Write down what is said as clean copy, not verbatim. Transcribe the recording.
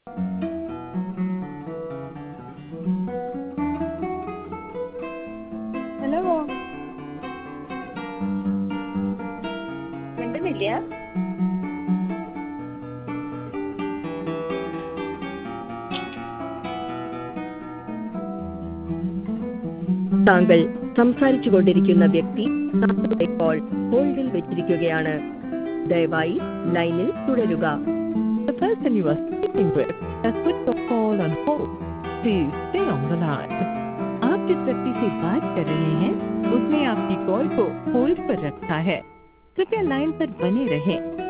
Hello, മിണ്ടുന്നില്ല? താങ്കൾ സംസാരിച്ചു കൊണ്ടിരിക്കുന്ന വ്യക്തി താങ്കളുടെ കോൾ ഹോൾഡിൽ വെച്ചിരിക്കുകയാണ്. ദയവായി ലൈനിൽ തുടരുക. The person you are speaking with has put your call on hold. Please stay on the line. आप जिस व्यक्ति से बात कर रहे हैं उसने आपकी कॉल को होल्ड पर रखा है. कृपया लाइन पर बने रहें.